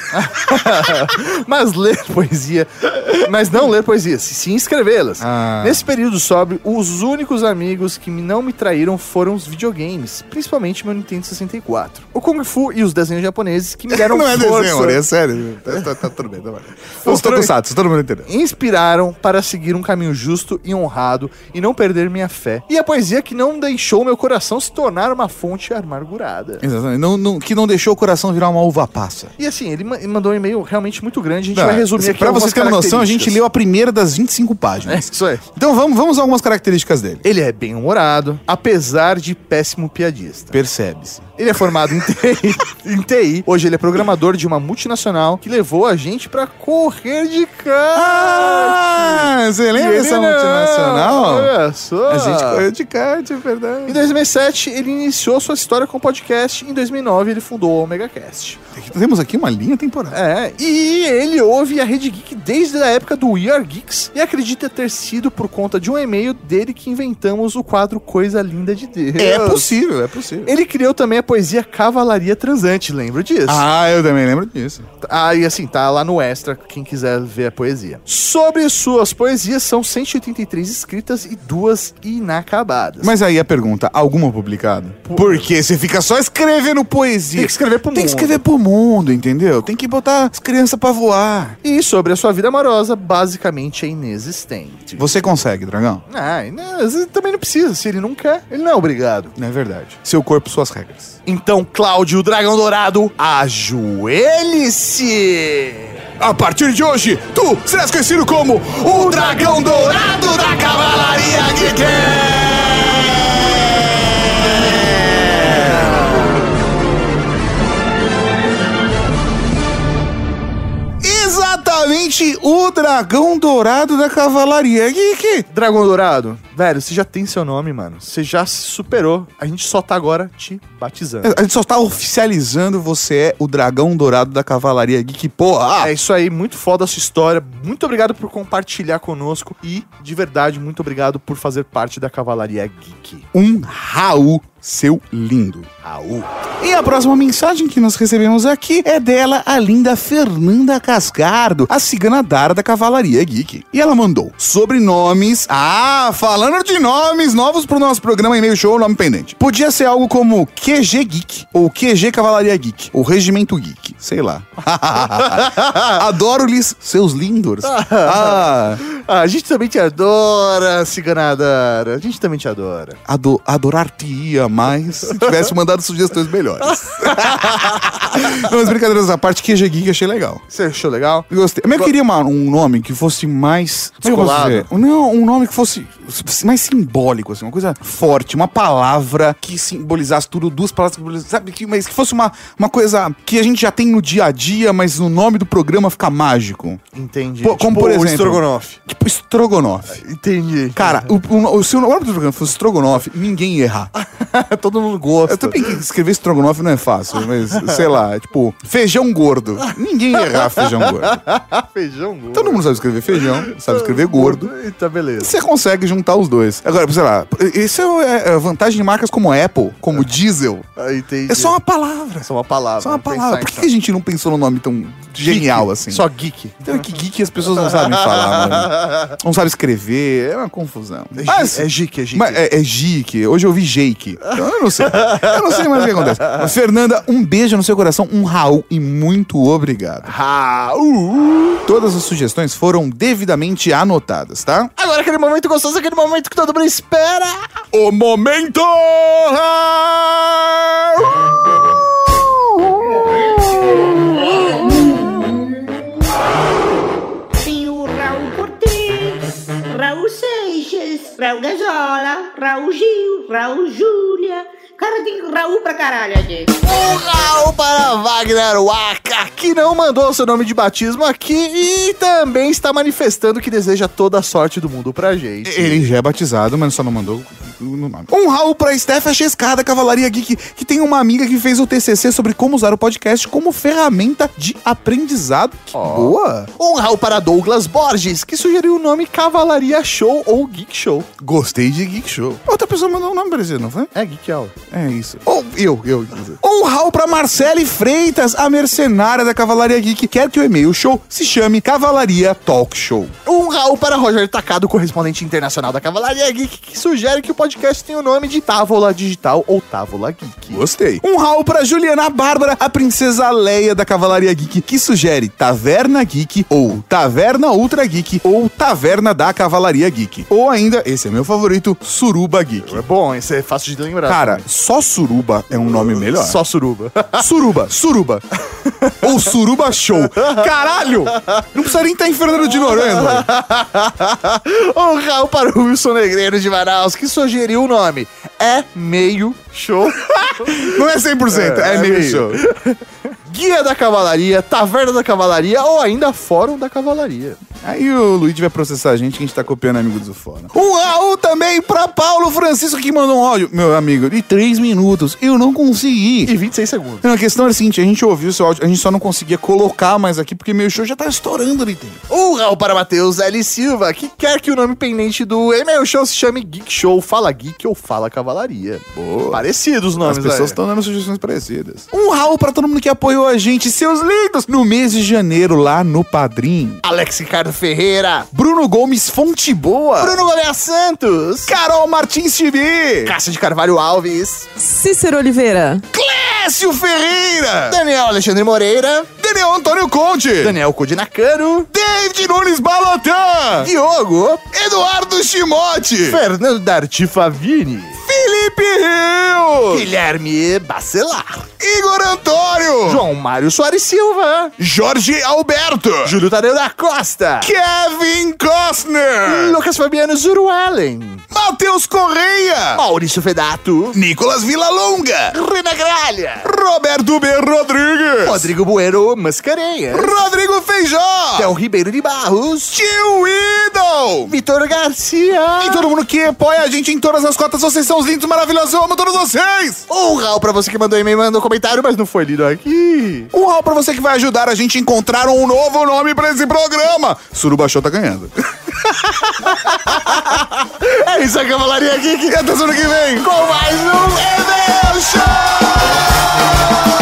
Speaker 3: Mas ler poesia, mas não ler poesia, sim escrevê-las.
Speaker 2: Ah.
Speaker 3: Nesse período sóbrio, os únicos amigos que me não me traíram foram os videogames, principalmente meu Nintendo sessenta e quatro. O Kung Fu e os desenhos japoneses que me deram
Speaker 2: Não é
Speaker 3: força.
Speaker 2: desenho, Mauri, é sério. Tá, tá, tá tudo bem, tá bom. Os
Speaker 3: Os
Speaker 2: tokusatsu, todo mundo entendeu.
Speaker 3: Inspiraram para seguir um caminho justo e honrado e não perder minha fé. E a poesia que não deixou meu coração se tornar uma fonte amargurada.
Speaker 2: Exatamente. Não, não, que não deixou o coração virar uma uva passa.
Speaker 3: E assim, ele ma- mandou um e-mail realmente muito grande, a gente
Speaker 2: Não,
Speaker 3: vai resumir aqui
Speaker 2: pra
Speaker 3: algumas
Speaker 2: vocês terem uma noção, a gente
Speaker 3: características.
Speaker 2: leu a primeira das vinte e cinco
Speaker 3: É
Speaker 2: páginas.
Speaker 3: isso aí.
Speaker 2: Então vamos, vamos a algumas características dele.
Speaker 3: Ele é bem-humorado, apesar de péssimo piadista.
Speaker 2: Percebe-se.
Speaker 3: Ele é formado em T I, em T I. Hoje ele é programador de uma multinacional que levou a gente pra correr de kart.
Speaker 2: Ah, você lembra
Speaker 3: E
Speaker 2: dessa
Speaker 3: ele não,
Speaker 2: multinacional?
Speaker 3: Olha só.
Speaker 2: A gente correu de kart, é
Speaker 3: Em
Speaker 2: verdade.
Speaker 3: dois mil e sete, ele iniciou sua história com o podcast. Em dois mil e nove, ele fundou o Omega Cast.
Speaker 2: Temos aqui uma linha temporal.
Speaker 3: É, e ele ouve a Rede Geek desde a época do We Are Geeks e acredita ter sido por conta de um e-mail dele que inventamos o quadro Coisa Linda de Deus.
Speaker 2: É possível, é possível.
Speaker 3: Ele criou também a poesia Cavalaria Transante, lembra disso?
Speaker 2: Ah, eu também lembro disso.
Speaker 3: Ah, e assim, tá lá no extra, quem quiser ver a poesia. Sobre suas poesias, são cento e oitenta e três escritas e duas inacabadas.
Speaker 2: Mas aí a pergunta, alguma publicada? Porque você fica só escrevendo poesia.
Speaker 3: Tem que escrever pro
Speaker 2: Tem que
Speaker 3: mundo.
Speaker 2: escrever pro mundo, entendeu? Tem que botar as crianças pra voar.
Speaker 3: E sobre a sua vida amorosa, basicamente é inexistente.
Speaker 2: Você consegue, dragão?
Speaker 3: Ah, não, às vezes também não precisa. Se ele não quer, ele não é obrigado.
Speaker 2: Não é verdade. Seu corpo, suas regras.
Speaker 3: Então, Cláudio, o Dragão Dourado, ajoelhe-se!
Speaker 2: A partir de hoje, tu serás conhecido como o Dragão Dourado da Cavalaria Geek! Exatamente, o O Dragão Dourado da Cavalaria Geek.
Speaker 3: Dragão Dourado, velho, você já tem seu nome, mano. Você já se superou. A gente só tá agora te batizando.
Speaker 2: A gente só tá oficializando, você é o Dragão Dourado da Cavalaria Geek, porra!
Speaker 3: É isso aí, muito foda a sua história. Muito obrigado por compartilhar conosco e, de verdade, muito obrigado por fazer parte da Cavalaria Geek.
Speaker 2: Um Raul, seu lindo. Raul. E a próxima mensagem que nós recebemos aqui é dela, a linda Fernanda Cascardo, a cigana Dara da Cavalaria Geek. E ela mandou sobrenomes. Ah, falando de nomes novos pro nosso programa e-mail show, nome pendente. Podia ser algo como Q G Geek, ou Q G Cavalaria Geek, ou Regimento Geek, sei lá. Adoro-lhes, seus lindos. Ah.
Speaker 3: Ah, a gente também te adora, cigana Dara. A gente também te adora.
Speaker 2: Ado- Adorar-te-ia mais se tivesse mandado sugestões melhores. Não, mas brincadeiras à parte, Q G Geek achei legal.
Speaker 3: Você achou legal?
Speaker 2: Gostei. Mas eu queria uma, um nome que fosse mais...
Speaker 3: Descolado.
Speaker 2: Não, um nome que fosse mais simbólico, assim, uma coisa forte, uma palavra que simbolizasse tudo, duas palavras que simbolizassem, sabe? Que, mas que fosse uma, uma coisa que a gente já tem no dia a dia, mas no nome do programa fica mágico.
Speaker 3: Entendi.
Speaker 2: Pô, como
Speaker 3: tipo
Speaker 2: por exemplo...
Speaker 3: Estrogonofe.
Speaker 2: Tipo Estrogonofe.
Speaker 3: Entendi.
Speaker 2: Cara, o, o, o, se o nome do programa fosse Estrogonofe, ninguém ia errar.
Speaker 3: Todo mundo gosta.
Speaker 2: Eu também que escrever Estrogonofe não é fácil, mas sei lá, tipo, feijão gordo. Ninguém ia errar feijão gordo.
Speaker 3: Feijão gordo.
Speaker 2: Todo mundo sabe escrever feijão, sabe escrever gordo.
Speaker 3: Eita, beleza.
Speaker 2: Você consegue juntar os dois. Agora, sei lá, isso é a vantagem de marcas como Apple, como Diesel.
Speaker 3: Ah, entendi.
Speaker 2: É só uma palavra.
Speaker 3: Só uma palavra.
Speaker 2: Só uma
Speaker 3: Vamos
Speaker 2: palavra.
Speaker 3: pensar,
Speaker 2: Por que
Speaker 3: então.
Speaker 2: a gente não pensou num nome tão genial
Speaker 3: Geek.
Speaker 2: assim?
Speaker 3: Só geek.
Speaker 2: Então é que geek as pessoas não sabem falar, mano. Não sabem escrever, é uma confusão.
Speaker 3: É,
Speaker 2: Mas-
Speaker 3: é geek, é geek.
Speaker 2: Mas é, é geek. Hoje eu ouvi Jake. Então eu não sei. Eu não sei mais o que acontece. Mas, Fernanda, um beijo no seu coração, um Raul e muito obrigado.
Speaker 3: Raul.
Speaker 2: Todas as sugestões foram devidamente anotadas, tá?
Speaker 3: Agora aquele momento gostoso, aquele momento que todo mundo espera.
Speaker 2: O momento
Speaker 13: Tem o Raul Cortez, Raul Seixas, Raul Gazola, Raul Gil, Raul Júlia. Cara, tem Raul pra caralho aqui.
Speaker 3: Um Raul para Wagner Waka, que não mandou o seu nome de batismo aqui e também está manifestando que deseja toda a sorte do mundo pra gente.
Speaker 2: Ele já é batizado, mas só não mandou no nome. Um Raul pra Steph Chescada, Cavalaria Geek, que tem uma amiga que fez o T C C sobre como usar o podcast como ferramenta de aprendizado. Que
Speaker 3: Oh.
Speaker 2: boa!
Speaker 3: Um Raul para Douglas Borges, que sugeriu o nome Cavalaria Show ou Geek Show.
Speaker 2: Gostei de Geek Show. Outra pessoa mandou um nome parecido, não foi?
Speaker 3: É Geek Show.
Speaker 2: É isso. Ou eu, eu. Um Raul pra Marcele Freitas, a mercenária da Cavalaria Geek, quer que o e-mail show se chame Cavalaria Talk Show.
Speaker 3: Um Raul para Roger Takado, correspondente internacional da Cavalaria Geek, que sugere que o podcast tenha o nome de Távola Digital ou Távola Geek.
Speaker 2: Gostei. Um Raul pra Juliana Bárbara, a princesa Leia da Cavalaria Geek, que sugere Taverna Geek ou Taverna Ultra Geek ou Taverna da Cavalaria Geek. Ou ainda, esse é meu favorito, Suruba Geek.
Speaker 3: É bom, esse é fácil de lembrar.
Speaker 2: Cara,
Speaker 3: também.
Speaker 2: só Suruba é um nome melhor.
Speaker 3: Só Suruba.
Speaker 2: Suruba, Suruba. Ou Suruba Show. Caralho! Não precisa nem estar em Fernando de Noronha.
Speaker 3: Um Raul para o Wilson Negreiro de Manaus, que sugeriu o nome É Meio Show.
Speaker 2: Não é cem por cento, é, é meio show.
Speaker 3: Guia da Cavalaria, Taverna da Cavalaria ou ainda Fórum da Cavalaria.
Speaker 2: Aí o Luigi vai processar a gente que a gente tá copiando amigo do Fórum. Um Raul também pra Paulo Francisco, que mandou um áudio, meu amigo, de três minutos. Eu não consegui.
Speaker 3: E vinte e seis segundos.
Speaker 2: Não, a questão é a seguinte, a gente ouviu o seu áudio, a gente só não conseguia colocar mais aqui, porque meio show já tá estourando ali dentro.
Speaker 3: Um Raul para Matheus L. Silva, que quer que o nome pendente do e-mail show se chame Geek Show, Fala Geek ou Fala Cavalaria.
Speaker 2: Boa.
Speaker 3: Parecidos os nomes,
Speaker 2: As pessoas
Speaker 3: aí.
Speaker 2: estão dando sugestões parecidas. Um Raul pra todo mundo que apoiou a gente, seus lindos, no mês de janeiro, lá no Padrim.
Speaker 3: Alex Ricardo Ferreira,
Speaker 2: Bruno Gomes Fonte Boa,
Speaker 3: Bruno Gomes Santos,
Speaker 2: Carol Martins Chibi,
Speaker 3: Cássia de Carvalho Alves,
Speaker 14: Cícero Oliveira,
Speaker 2: Clécio Ferreira,
Speaker 3: Daniel Alexandre Moreira,
Speaker 2: Daniel Antônio Conte,
Speaker 3: Daniel Codinacano,
Speaker 2: David Nunes Balotã,
Speaker 3: Diogo,
Speaker 2: Eduardo Chimote,
Speaker 3: Fernando Darty Favini,
Speaker 2: Felipe Felipe Rios,
Speaker 3: Guilherme Bacelar,
Speaker 2: Igor Antônio,
Speaker 3: João Mário Soares Silva,
Speaker 2: Jorge Alberto,
Speaker 3: Júlio Tadeu da Costa,
Speaker 2: Kevin Costner,
Speaker 3: Lucas Fabiano Zuruellen,
Speaker 2: Matheus Correia,
Speaker 3: Maurício Fedato,
Speaker 2: Nicolas Villalonga,
Speaker 3: Rina Gralha,
Speaker 2: Roberto B. Rodrigues,
Speaker 3: Rodrigo Bueno Mascarenhas,
Speaker 2: Rodrigo Feijó,
Speaker 3: Del Ribeiro de Barros,
Speaker 2: Tio Idol,
Speaker 3: Vitor Garcia
Speaker 2: e todo mundo que apoia a gente em todas as cotas. Vocês são os lindos, maravilhosos, eu amo todos vocês.
Speaker 3: Um rau pra você que mandou e-mail, mandou comentário, mas não foi lido aqui.
Speaker 2: Um rau pra você que vai ajudar a gente a encontrar um novo nome pra esse programa. Suruba Show tá ganhando.
Speaker 3: É isso, a Cavalaria Geek.
Speaker 2: E até semana que vem
Speaker 3: com mais um E-mail Show!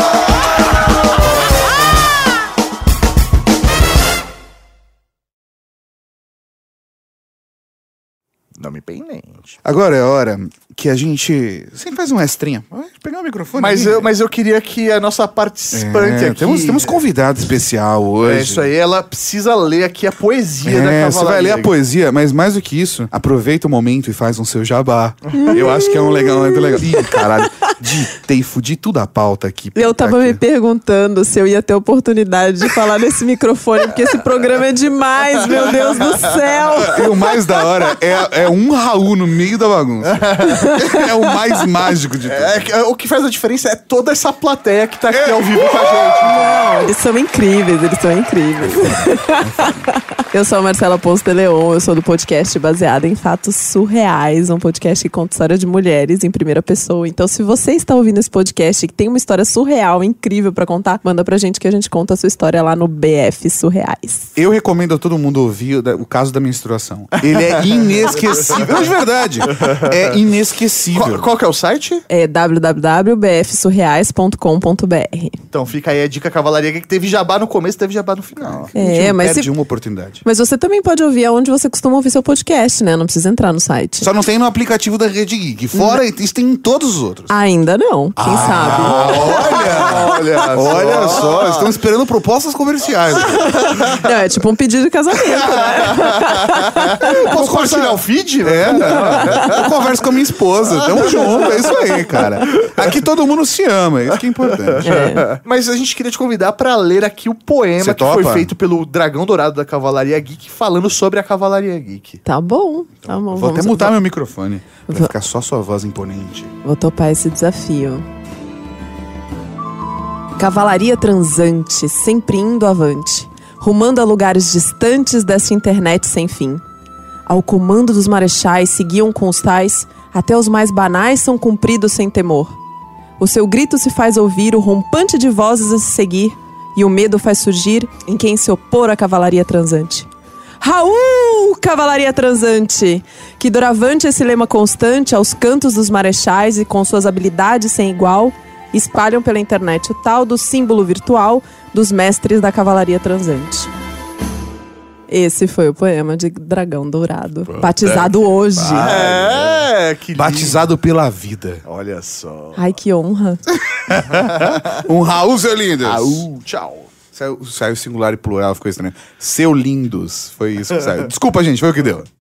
Speaker 3: Nome pendente.
Speaker 2: Agora é a hora que a gente sempre faz um extrinha. Vai pegar o microfone.
Speaker 3: Mas eu, mas eu queria que a nossa participante
Speaker 2: é,
Speaker 3: aqui...
Speaker 2: Temos, temos convidado especial hoje.
Speaker 3: É isso aí, ela precisa ler aqui a poesia
Speaker 2: é,
Speaker 3: da Cavalaria.
Speaker 2: Você vai ler a poesia, mas mais do que isso, aproveita o momento e faz um seu jabá. Eu acho que é um legal, muito legal. Ih, caralho, ditei, fudi tudo a pauta aqui.
Speaker 14: Eu tava aqui me perguntando se eu ia ter oportunidade de falar nesse microfone, porque esse programa é demais, meu Deus do céu.
Speaker 2: E o mais da hora é, é um Raul no meio da bagunça. É o mais mágico de tudo.
Speaker 3: É, é, o que faz a diferença é toda essa plateia que tá aqui é. ao vivo com a gente.
Speaker 14: Não, eles são incríveis, eles são incríveis. Eu sou a Marcela Ponce de Leon, eu sou do podcast Baseado em Fatos Surreais, um podcast que conta história de mulheres em primeira pessoa. Então, se você está ouvindo esse podcast e tem uma história surreal, incrível pra contar, manda pra gente que a gente conta a sua história lá no B F Surreais.
Speaker 2: Eu recomendo a todo mundo ouvir o, o caso da menstruação. Ele é inesquecível. É de verdade. É inesquecível.
Speaker 3: Qual, qual que é o site?
Speaker 14: É w w w ponto b f surreais ponto com ponto b r.
Speaker 3: Então fica aí a dica Cavalaria que teve jabá no começo, teve jabá no final.
Speaker 14: É, mas
Speaker 2: perde
Speaker 14: se...
Speaker 2: uma oportunidade.
Speaker 14: Mas você também pode ouvir aonde você costuma ouvir seu podcast, né? Não precisa entrar no site.
Speaker 2: Só não tem no aplicativo da Rede Geek. Fora, não. Isso tem em todos os outros.
Speaker 14: Ainda não. Quem
Speaker 2: ah,
Speaker 14: sabe?
Speaker 2: Olha! Olha, olha só. Estão esperando propostas comerciais.
Speaker 14: Não, é tipo um pedido de casamento, né?
Speaker 3: Posso compartilhar o feed?
Speaker 2: É, não. Eu converso com a minha esposa. Tamo junto. É isso aí, cara. Aqui todo mundo se ama. Isso que é importante.
Speaker 3: É. Mas a gente queria te convidar pra ler aqui o poema
Speaker 2: Cê
Speaker 3: que
Speaker 2: topa?
Speaker 3: foi feito pelo Dragão Dourado da Cavalaria Geek, falando sobre a Cavalaria Geek.
Speaker 14: Tá bom, tá bom.
Speaker 2: Vou
Speaker 14: vamos
Speaker 2: até mutar
Speaker 14: vou...
Speaker 2: meu microfone pra
Speaker 14: vou...
Speaker 2: ficar só sua voz imponente.
Speaker 14: Vou topar esse desafio. Cavalaria transante, sempre indo avante, rumando a lugares distantes dessa internet sem fim. Ao comando dos marechais seguiam com os tais, até os mais banais são cumpridos sem temor. O seu grito se faz ouvir, o rompante de vozes a se seguir, e o medo faz surgir em quem se opor à cavalaria transante. Raul, cavalaria transante, que doravante esse lema constante aos cantos dos marechais e com suas habilidades sem igual, espalham pela internet o tal do símbolo virtual dos mestres da cavalaria transante. Esse foi o poema de Dragão Dourado, Pô, batizado é. hoje.
Speaker 3: É, que lindo.
Speaker 2: Batizado pela vida.
Speaker 3: Olha só.
Speaker 14: Ai, que honra.
Speaker 2: Um Raul, seu lindos.
Speaker 3: Raul, tchau.
Speaker 2: Saiu, saiu singular e plural, ficou estranho. Seu lindos, foi isso que saiu. Desculpa, gente, foi o que deu.